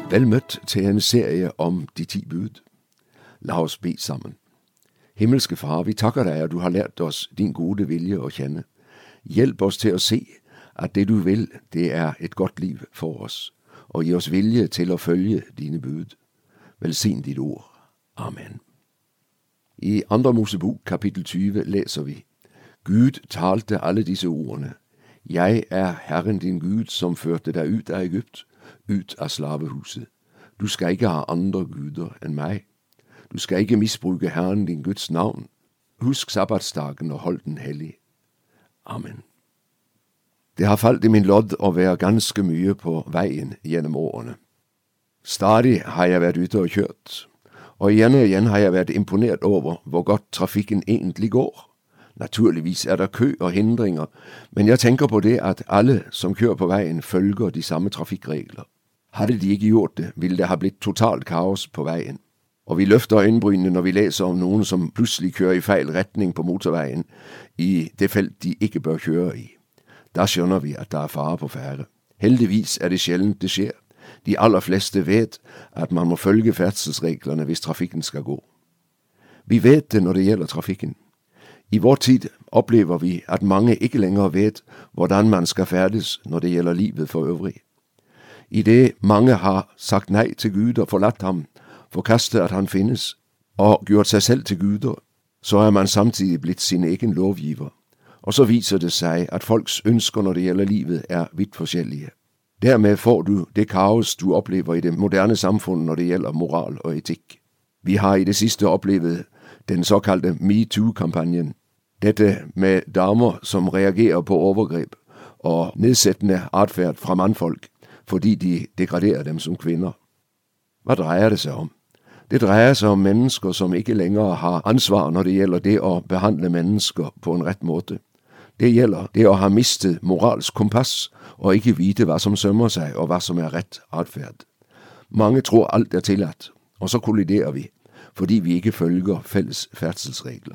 Vel mødt til en serie om de 10 bud. Lad os bede sammen. Himmelske Far, vi takker dig, at du har lært os din gode vilje at kende. Hjælp os til at se, at det du vil, det er et godt liv for os, og giv os vilje til at følge dine bud. Velsign dit ord. Amen. I 2. Mosebog kapitel 20 læser vi: Gud talte alle disse ordene. Jeg er Herren din Gud, som førte dig ud af Egypt, ud af slavehuset. Du skal ikke have andre guder end mig. Du skal ikke misbruge Herren din Guds navn. Husk sabbatsdagen og hold den hellig. Amen. Det har faldt i min lod at være ganske mye på vejen gennem årene. Stadig har jeg været ute og kørt, og igen har jeg været imponeret over, hvor godt trafikken egentlig går. Naturligvis er der kø og hindringer, men jeg tænker på det, at alle, som kører på vejen, følger de samme trafikregler. Havde de ikke gjort det, ville der have blivet totalt kaos på vejen. Og vi løfter øjenbrynene, når vi læser om nogen, som pludselig kører i fejl retning på motorvejen, i det felt, de ikke bør køre i. Der skjønner vi, at der er fare på færde. Heldigvis er det sjældent, det sker. De allerfleste ved, at man må følge færdselsreglerne, hvis trafikken skal gå. Vi ved det, når det gælder trafikken. I vor tid oplever vi, at mange ikke længere ved, hvordan man skal færdes, når det gælder livet for øvrig. I det mange har sagt nej til Gud og forladt ham, forkastet at han findes, og gjort sig selv til guder, så er man samtidig blivet sin egen lovgiver. Og så viser det sig, at folks ønsker, når det gælder livet, er vidt forskellige. Dermed får du det kaos, du oplever i det moderne samfund, når det gælder moral og etik. Vi har i det sidste oplevet den såkaldte MeToo-kampagnen. Dette med damer, som reagerer på overgreb og nedsættende adfærd fra mandfolk, fordi de degraderer dem som kvinder. Hvad drejer det sig om? Det drejer sig om mennesker, som ikke længere har ansvar, når det gælder det at behandle mennesker på en ret måde. Det gælder det at have mistet moralsk kompas og ikke vide, hvad som sømmer sig og hvad som er ret adfærd. Mange tror alt er tilladt, og så kolliderer vi, fordi vi ikke følger fælles færdselsregler.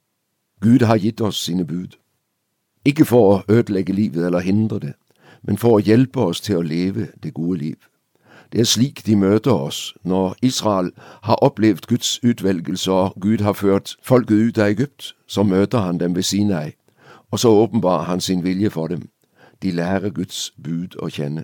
Gud har givet os sine bud. Ikke for at ødelægge livet eller hindre det, men for at hjælpe os til at leve det gode liv. Det er slik, de møder os, når Israel har oplevet Guds udvælgelse, og Gud har ført folket ud af Egypt, så møder han dem ved Sinai, og så åbenbarer han sin vilje for dem. De lærer Guds bud at kende.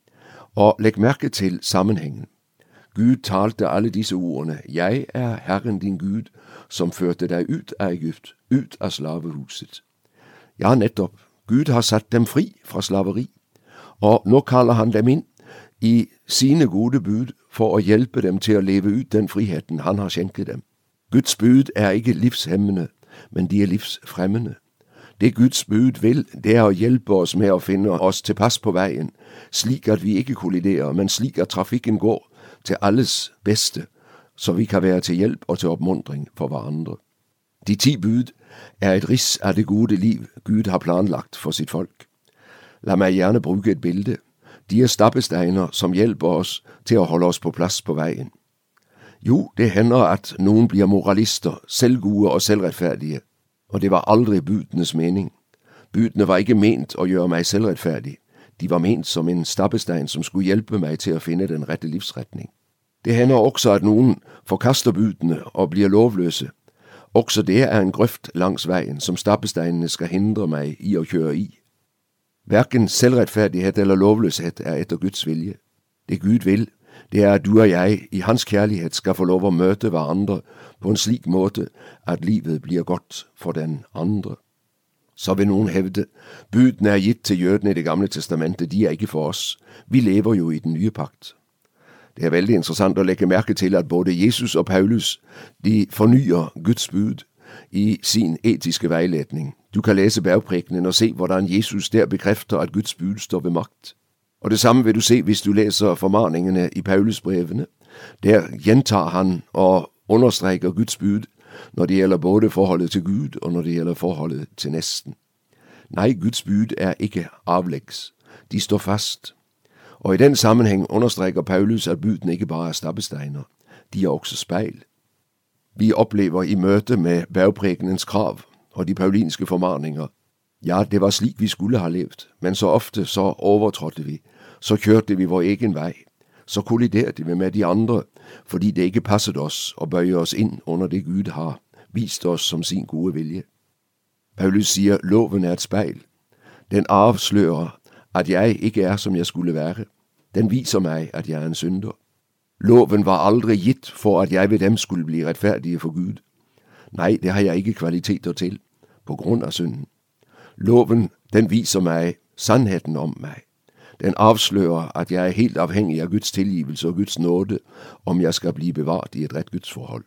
Og læg mærke til sammenhængen. Gud talte alle disse ordene. Jeg er Herren din Gud, som førte dig ud af Egypt, ud af slavehuset. Ja, netop. Gud har sat dem fri fra slaveri, og nu kalder han dem ind i sine gode bud for at hjælpe dem til at leve ud den friheden, han har skænket dem. Guds bud er ikke livshæmmende, men de er livsfremmende. Det Guds bud vil, det er at hjælpe os med at finde os tilpas på vejen, slik at vi ikke kolliderer, men slik at trafikken går til alles bedste, så vi kan være til hjælp og til opmuntring for hverandre. De 10 bud er et rids af det gode liv, Gud har planlagt for sit folk. Lad mig gerne bruge et billede. De er stappesteiner, som hjælper os til at holde os på plads på vejen. Jo, det hænder, at nogen bliver moralister, selvgode og selvretfærdige, og det var aldrig budenes mening. Budene var ikke ment at gøre mig selvretfærdig. De var ment som en stappestein, som skulle hjælpe mig til at finde den rette livsretning. Det hænder også, at nogen forkaster budene og bliver lovløse. Også det er en grøft langs vejen, som stappesteinene skal hindre mig i at køre i. Hverken selvretfærdighed eller lovløshed er efter Guds vilje. Det Gud vil, det er, at du og jeg i hans kærlighed skal få lov at møde hverandre på en slik måde, at livet bliver godt for den andre. Så vil nogen hævde, budene er givet til jøderne i det gamle testamente, de er ikke for os. Vi lever jo i den nye pagt. Det er vældig interessant at lægge mærke til, at både Jesus og Paulus, de fornyer Guds bud i sin etiske vejledning. Du kan læse bergprædikenen og se, hvordan Jesus der bekræfter, at Guds bud står ved magt. Og det samme vil du se, hvis du læser formaningerne i Paulus brevene. Der gentager han og understreger Guds bud, når det gælder både forholdet til Gud og når det gælder forholdet til næsten. Nej, Guds bud er ikke aflægs. De står fast. Og i den sammenhæng understreger Paulus, at budene ikke bare er stappesteiner. De er også spejl. Vi oplever i møte med bergprædikenens krav og de paulinske formaninger. Ja, det var slik vi skulle have levet, men så ofte så overtrådte vi. Så kørte vi vor egen vej. så kolliderte vi med de andre, fordi det ikke passet oss å bøye oss inn under det Gud har vist oss som sin gode vilje. Paulus sier loven er et speil. Den avslører at jeg ikke er som jeg skulle være. Den viser meg at jeg er en synder. Loven var aldri gitt for at jeg ved dem skulle bli rettferdige for Gud. Nei, det har jeg ikke kvaliteter til, på grunn av synden. Loven, den viser meg sannheten om meg. Den avslører at jeg er helt avhengig av Guds tilgivelse og Guds nåde, om jeg skal bli bevart i et rett gudsforhold.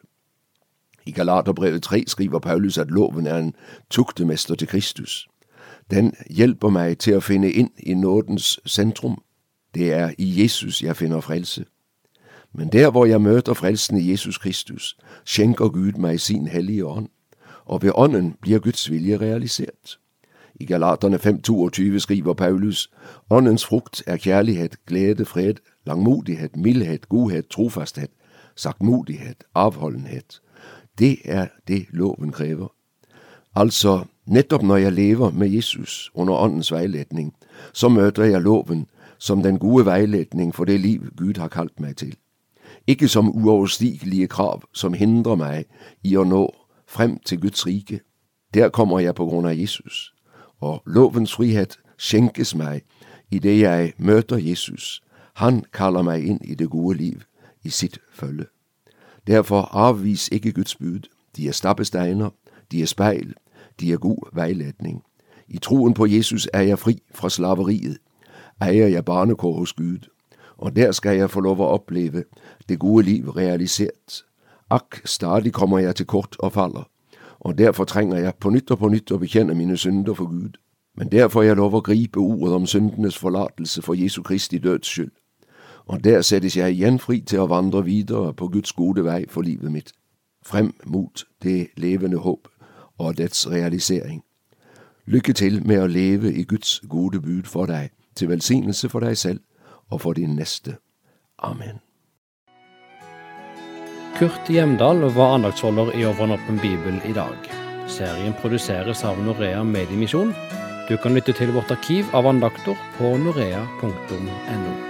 I Galaterbrevet 3 skriver Paulus at loven er en tuktemester til Kristus. Den hjelper meg til å finne inn i nådens sentrum. Det er i Jesus jeg finner frelse. Men der hvor jeg møter frelsen i Jesus Kristus, skjenker Gud meg sin hellige ånd, og ved ånden blir Guds vilje realisert. I Galaterne 5:22 skriver Paulus, åndens frukt er kjærlighet, glede, fred, langmodighet, mildhet, godhet, trofasthet, saktmodighet, avholdenhet. Det er det loven krever. Altså, nettopp når jeg lever med Jesus under åndens veiledning, så møter jeg loven som den gode veiledning for det liv Gud har kalt meg til. Ikke som uoverstigelige krav som hindrer meg i å nå frem til Guds rike. Der kommer jeg på grunn av Jesus. Og lovens frihet skjenkes meg i det jeg møter Jesus. Han kaller meg inn i det gode liv, i sitt følge. Derfor avvis ikke Guds bud. De er stabbesteiner, de er speil, de er god veiledning. I troen på Jesus er jeg fri fra slaveriet. Eier jeg barnekår hos Gud. Og der skal jeg få lov å oppleve det gode liv realisert. Akk, stadig kommer jeg til kort og faller. Og derfor trenger jeg på nytt å bekjenne mine synder for Gud. Men der får jeg lov å gripe ordet om syndenes forlatelse for Jesu Kristi døds skyld. Og der settes jeg igjen fri til å vandre videre på Guds gode vei for livet mitt, frem mot det levende håp og dets realisering. Lykke til med å leve i Guds gode bud for deg, til velsignelse for deg selv og for din neste. Amen. Kurt Hjemdal var andaktsholder i Over en åpen bibel i dag. Serien produseres av Norea Mediemisjon. Du kan lytte til vårt arkiv av andakter på norea.no.